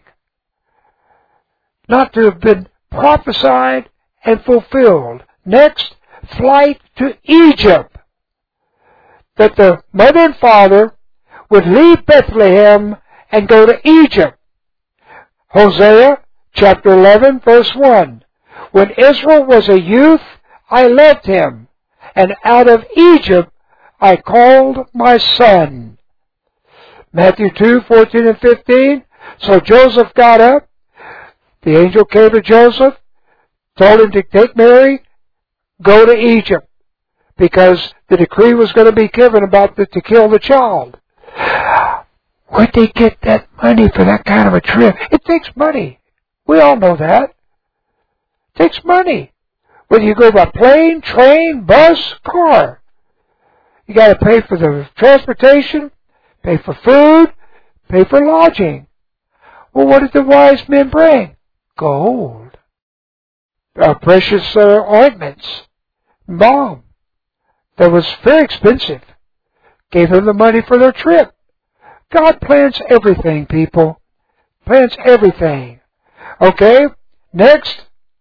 not to have been prophesied and fulfilled. Next, flight to Egypt. That the mother and father would leave Bethlehem and go to Egypt. Hosea chapter eleven verse one. When Israel was a youth, I loved him, and out of Egypt I called my son. Matthew two fourteen and fifteen. So Joseph got up. The angel came to Joseph, told him to take Mary, go to Egypt, because the decree was going to be given about the, to kill the child. Where'd they get that money for that kind of a trip? It takes money. We all know that. It takes money. Whether you go by plane, train, bus, car. You got to pay for the transportation, pay for food, pay for lodging. Well, what did the wise men bring? Gold. Uh, precious uh, ointments. Balm. That was very expensive. Gave them the money for their trip. God plans everything, people. Plans everything. Okay? Next.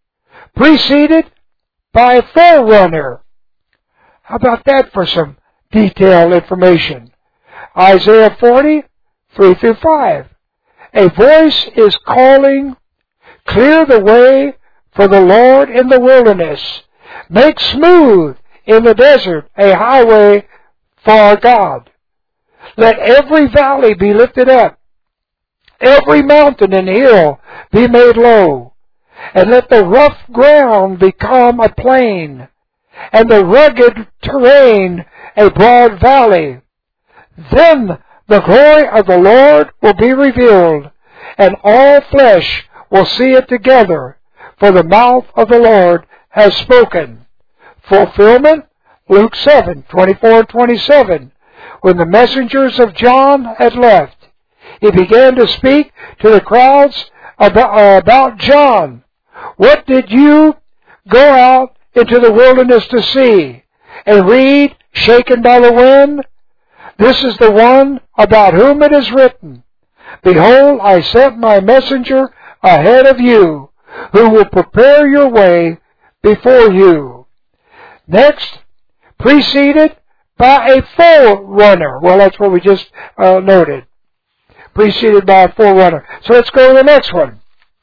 Preceded by a forerunner. How about that for some detailed information? Isaiah forty, three through five. A voice is calling, clear the way for the Lord in the wilderness. Make smooth in the desert a highway for our God. Let every valley be lifted up, every mountain and hill be made low, and let the rough ground become a plain, and the rugged terrain a broad valley. Then the glory of the Lord will be revealed, and all flesh will see it together, for the mouth of the Lord has spoken. Fulfillment, Luke seven, twenty-four and twenty-seven. When the messengers of John had left, he began to speak to the crowds about, uh, about John. What did you go out into the wilderness to see? A reed shaken by the wind? This is the one about whom it is written, Behold, I sent my messenger ahead of you, who will prepare your way before you. Next, preceded by a forerunner. Well, that's what we just uh, noted. Preceded by a forerunner. So let's go to the next one.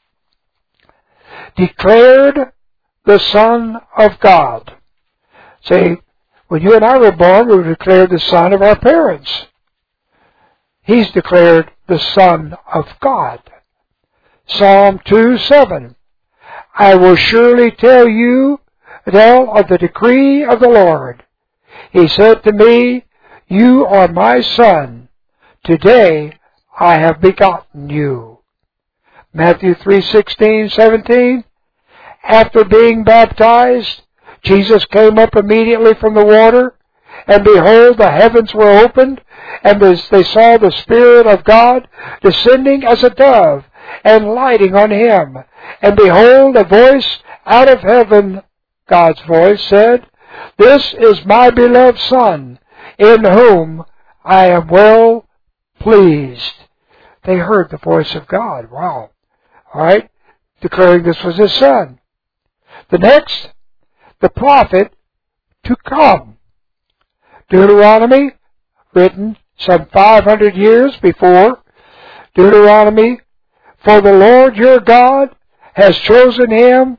Declared the Son of God. See, when you and I were born, we were declared the son of our parents. He's declared the Son of God. Psalm two seven. I will surely tell you, tell of the decree of the Lord. He said to me, You are my son. Today I have begotten you. Matthew three sixteen, seventeen. After being baptized, Jesus came up immediately from the water, and behold, the heavens were opened, and they saw the Spirit of God descending as a dove and lighting on him. And behold, a voice out of heaven, God's voice, said, This is my beloved Son, in whom I am well pleased. They heard the voice of God. Wow. All right. Declaring this was his Son. The next, the prophet to come. Deuteronomy, written some five hundred years before. Deuteronomy, For the Lord your God has chosen him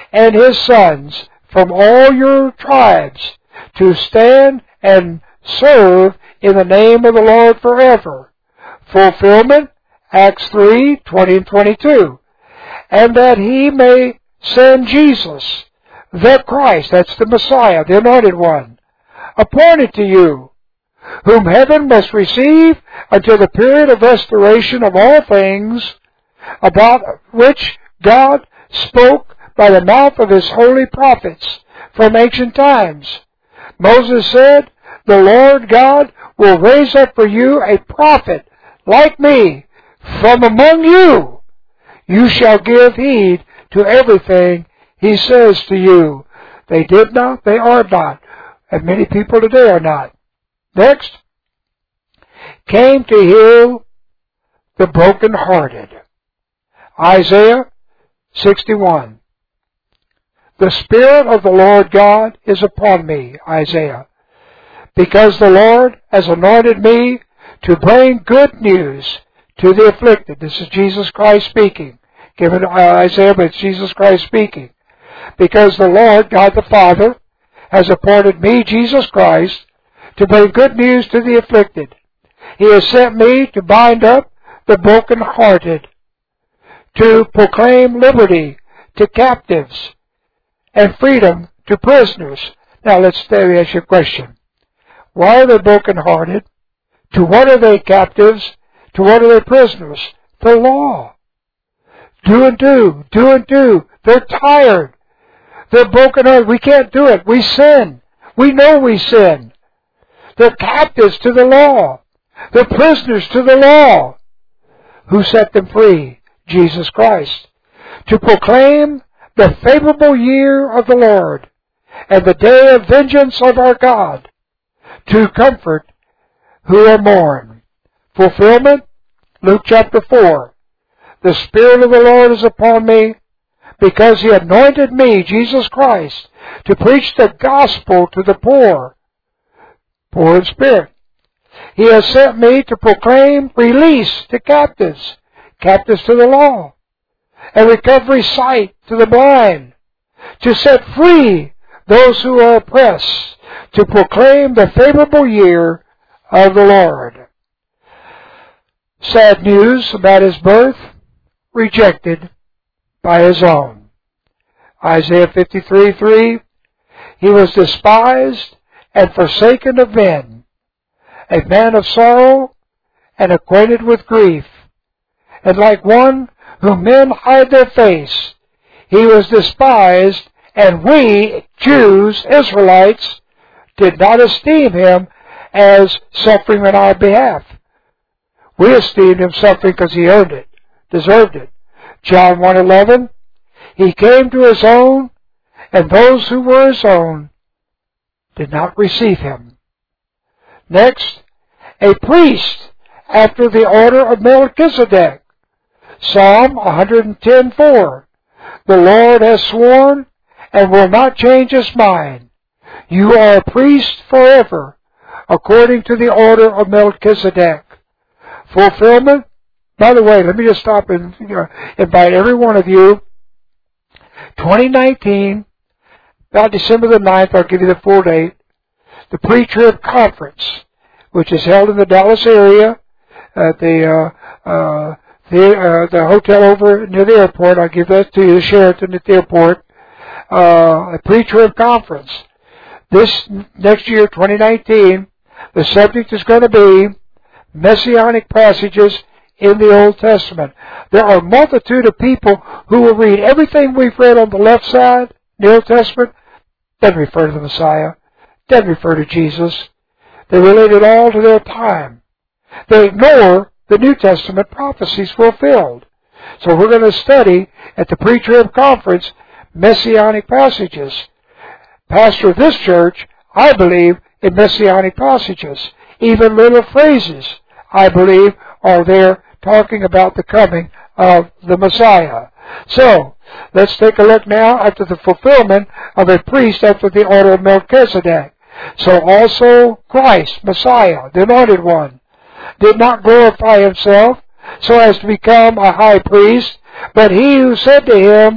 and his sons from all your tribes to stand and serve in the name of the Lord forever. Fulfillment, Acts three, twenty and twenty-two. And that he may send Jesus, the Christ, that's the Messiah, the Anointed One, appointed to you, whom heaven must receive until the period of restoration of all things, about which God spoke by the mouth of his holy prophets from ancient times. Moses said, the Lord God will raise up for you a prophet like me from among you. You shall give heed to everything he says to you. They did not, they are not, and many people today are not. Next, came to heal the brokenhearted. Isaiah sixty-one. The Spirit of the Lord God is upon me, Isaiah, because the Lord has anointed me to bring good news to the afflicted. This is Jesus Christ speaking. Given uh, Isaiah, but it's Jesus Christ speaking. Because the Lord, God the Father, has appointed me, Jesus Christ, to bring good news to the afflicted. He has sent me to bind up the brokenhearted, to proclaim liberty to captives, and freedom to prisoners. Now let's ask you a question. Why are they brokenhearted? To what are they captives? To what are they prisoners? The law. Do and do, do and do. They're tired. They're brokenhearted. We can't do it. We sin. We know we sin. They're captives to the law. They're prisoners to the law. Who set them free? Jesus Christ. To proclaim the favorable year of the Lord and the day of vengeance of our God, to comfort who are mourn. Fulfillment, Luke chapter four. The Spirit of the Lord is upon me, because he anointed me, Jesus Christ, to preach the gospel to the poor, poor in spirit. He has sent me to proclaim release to captives, captives to the law, and recovery sight to the blind, to set free those who are oppressed, to proclaim the favorable year of the Lord. Sad news about his birth, rejected by his own. Isaiah fifty-three, three, he was despised and forsaken of men, a man of sorrow and acquainted with grief, and like one whom men hide their face, he was despised, and we, Jews, Israelites, did not esteem him as suffering on our behalf. We esteemed him suffering because he earned it, deserved it. John one eleven, he came to his own, and those who were his own did not receive him. Next, a priest after the order of Melchizedek. Psalm one ten, four. The Lord has sworn and will not change his mind. You are a priest forever, according to the order of Melchizedek. Fulfillment. By the way, let me just stop and you know, invite every one of you. twenty nineteen, about December the ninth, I'll give you the full date, the Pre-Trib Conference, which is held in the Dallas area at the uh, uh, the, uh, the hotel over near the airport. I'll give that to you, the Sheraton at the airport. Uh, a Pre-Trib Conference. This next year, twenty nineteen, the subject is going to be Messianic passages in the Old Testament. There are a multitude of people who will read everything we've read on the left side, the Old Testament, doesn't refer to the Messiah, doesn't refer to Jesus. They relate it all to their time. They ignore the New Testament prophecies fulfilled. So we're going to study at the Pre-Trib Conference Messianic passages. Pastor of this church, I believe in Messianic passages. Even little phrases, I believe, are there talking about the coming of the Messiah. So, let's take a look now at the fulfillment of a priest after the order of Melchizedek. So also Christ, Messiah, the Anointed One, did not glorify himself so as to become a high priest, but he who said to him,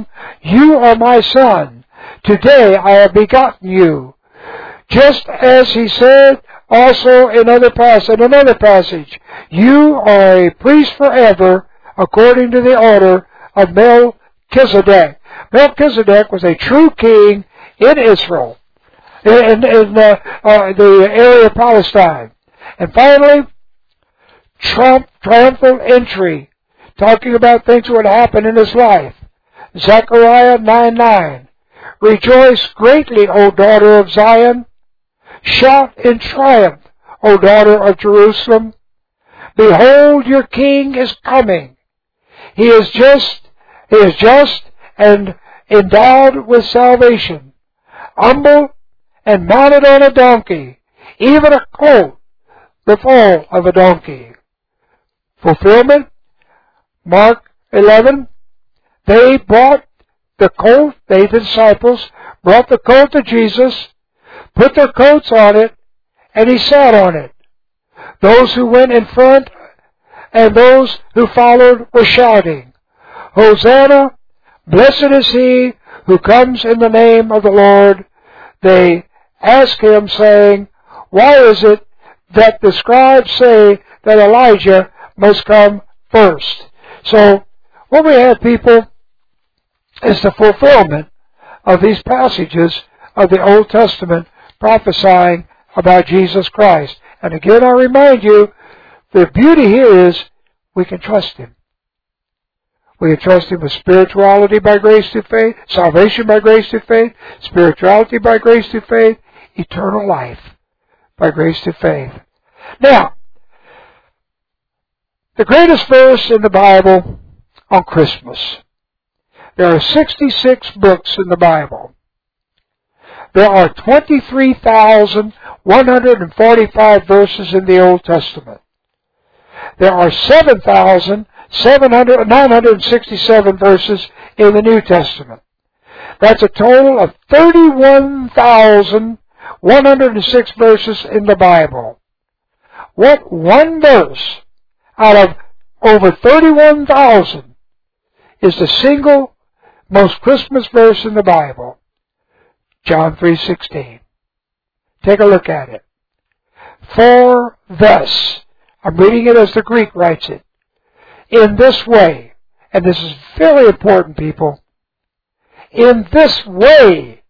You are my son. Today I have begotten you. Just as he said also in other pass- in another passage, you are a priest forever according to the order of Melchizedek. Melchizedek was a true king in Israel, in, in uh, uh, the area of Palestine. And finally, Trump, triumphal entry, talking about things that would happen in his life. Zechariah nine nine. Rejoice greatly, O daughter of Zion. Shout in triumph, O daughter of Jerusalem. Behold, your king is coming. He is just, he is just and endowed with salvation, humble and mounted on a donkey, even a colt, the foal of a donkey. Fulfillment, Mark eleven. They brought the colt, they, the disciples, brought the colt to Jesus, put their coats on it, and he sat on it. Those who went in front and those who followed were shouting, Hosanna, blessed is he who comes in the name of the Lord. They asked him, saying, why is it that the scribes say that Elijah must come first? So, what we have, people, is the fulfillment of these passages of the Old Testament prophesying about Jesus Christ. And again, I remind you, the beauty here is we can trust him. We can trust him with spirituality by grace through faith, salvation by grace through faith, spirituality by grace through faith, eternal life by grace through faith. Now, the greatest verse in the Bible on Christmas. There are sixty-six books in the Bible. There are twenty-three thousand one hundred forty-five verses in the Old Testament. There are seven thousand nine hundred sixty-seven verses in the New Testament. That's a total of thirty-one thousand one hundred six verses in the Bible. What one verse out of over thirty-one thousand is the single most Christmas verse in the Bible? John three sixteen. Take a look at it. For thus, I'm reading it as the Greek writes it, in this way, and this is very important, people, in this way,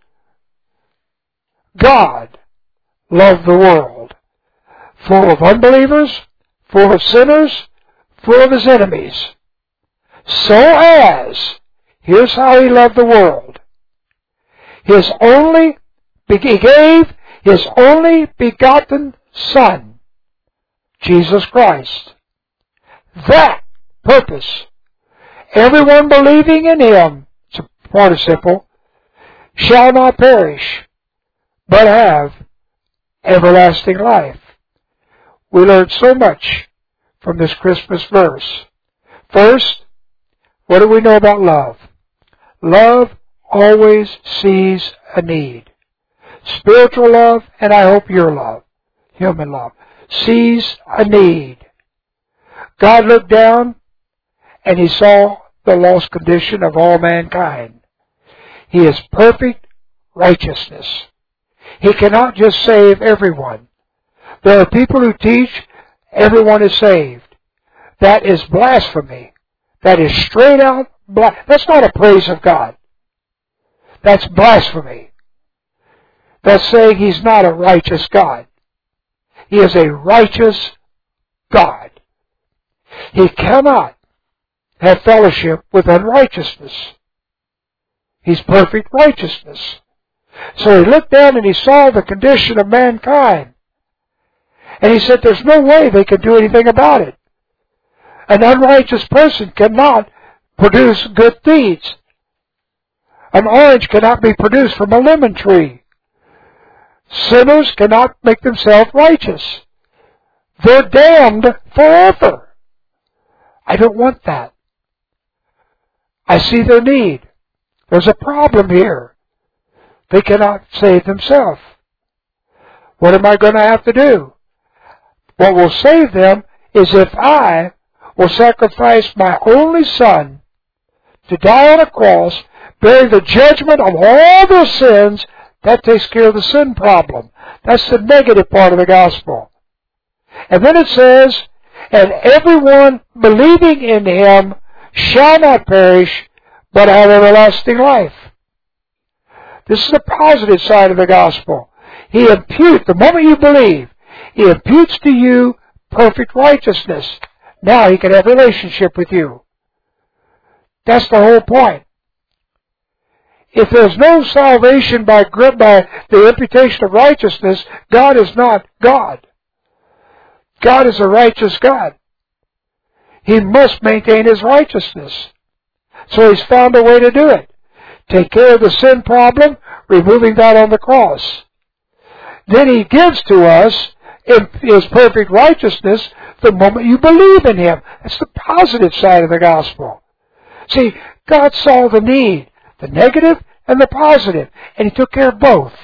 God loved the world, full of unbelievers, full of sinners, full of his enemies, so as, here's how he loved the world, his only, he gave his only begotten Son, Jesus Christ. That purpose, everyone believing in him, it's a participle, shall not perish, but have everlasting life. We learned so much from this Christmas verse. First, what do we know about love? Love always sees a need. Spiritual love, and I hope your love, human love, sees a need. God looked down and he saw the lost condition of all mankind. He is perfect righteousness. He cannot just save everyone. There are people who teach everyone is saved. That is blasphemy. That is straight out blasphemy. That's not a praise of God. That's blasphemy. That's saying he's not a righteous God. He is a righteous God. He cannot have fellowship with unrighteousness. He's perfect righteousness. So he looked down and he saw the condition of mankind. And he said there's no way they can do anything about it. An unrighteous person cannot produce good deeds. An orange cannot be produced from a lemon tree. Sinners cannot make themselves righteous. They're damned forever. I don't want that. I see their need. There's a problem here. They cannot save themselves. What am I going to have to do? What will save them is if I will sacrifice my only Son to die on a cross, bearing the judgment of all their sins. That takes care of the sin problem. That's the negative part of the gospel. And then it says, and everyone believing in him shall not perish, but have everlasting life. This is the positive side of the gospel. He imputes, the moment you believe, he imputes to you perfect righteousness. Now he can have a relationship with you. That's the whole point. If there's no salvation by, by the imputation of righteousness, God is not God. God is a righteous God. He must maintain his righteousness. So he's found a way to do it. Take care of the sin problem, removing that on the cross. Then he gives to us in his perfect righteousness the moment you believe in him. That's the positive side of the gospel. See, God saw the need, the negative and the positive, and he took care of both.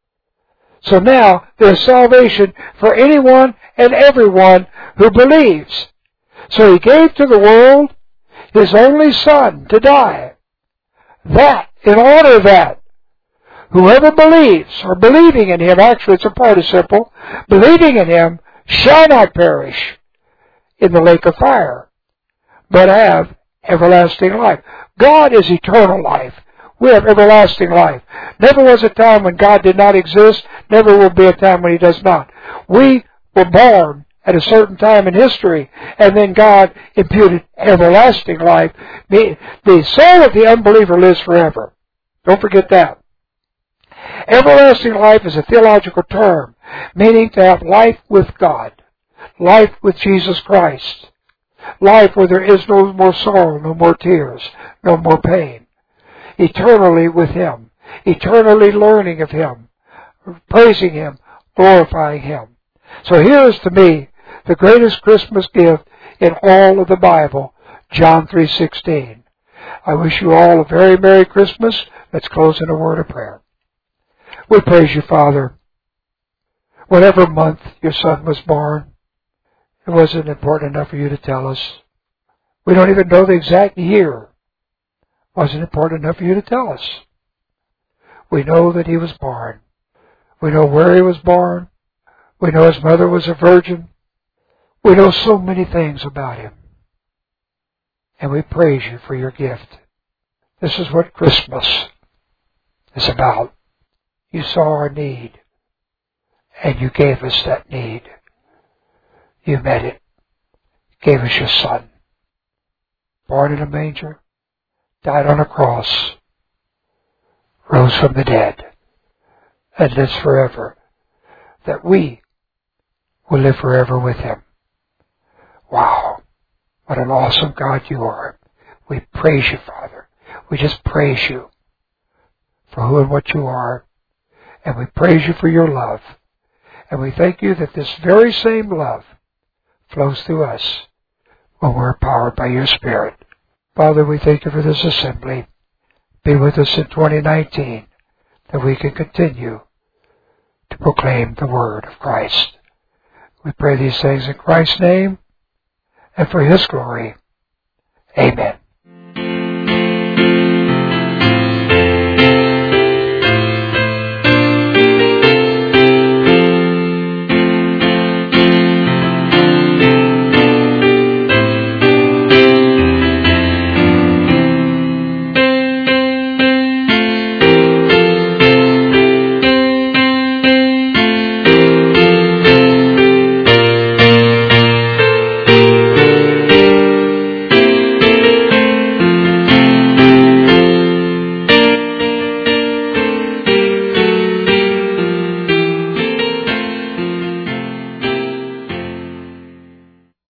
So now there's salvation for anyone and everyone who believes. So he gave to the world his only Son to die. That, in order that whoever believes, or believing in him, actually it's a participle, believing in him shall not perish in the lake of fire, but have everlasting life. God is eternal life. We have everlasting life. Never was a time when God did not exist. Never will be a time when he does not. We were born at a certain time in history, and then God imputed everlasting life. The, the soul of the unbeliever lives forever. Don't forget that. Everlasting life is a theological term, meaning to have life with God, life with Jesus Christ, life where there is no more sorrow, no more tears, no more pain. Eternally with him, eternally learning of him, praising him, glorifying him. So here is to me the greatest Christmas gift in all of the Bible, John three sixteen. I wish you all a very Merry Christmas. Let's close in a word of prayer. We praise you, Father. Whatever month your Son was born, it wasn't important enough for you to tell us. We don't even know the exact year. Wasn't important enough for you to tell us. We know that he was born. We know where he was born. We know his mother was a virgin. We know so many things about him. And we praise you for your gift. This is what Christmas is about. You saw our need, and you gave us that need. You met it. Gave us your Son. Born in a manger, died on a cross, rose from the dead, and lives forever, that we will live forever with him. Wow, what an awesome God you are. We praise you, Father. We just praise you for who and what you are, and we praise you for your love. And we thank you that this very same love flows through us when we're empowered by your Spirit. Father, we thank you for this assembly. Be with us in twenty nineteen, that we can continue to proclaim the word of Christ. We pray these things in Christ's name and for his glory. Amen.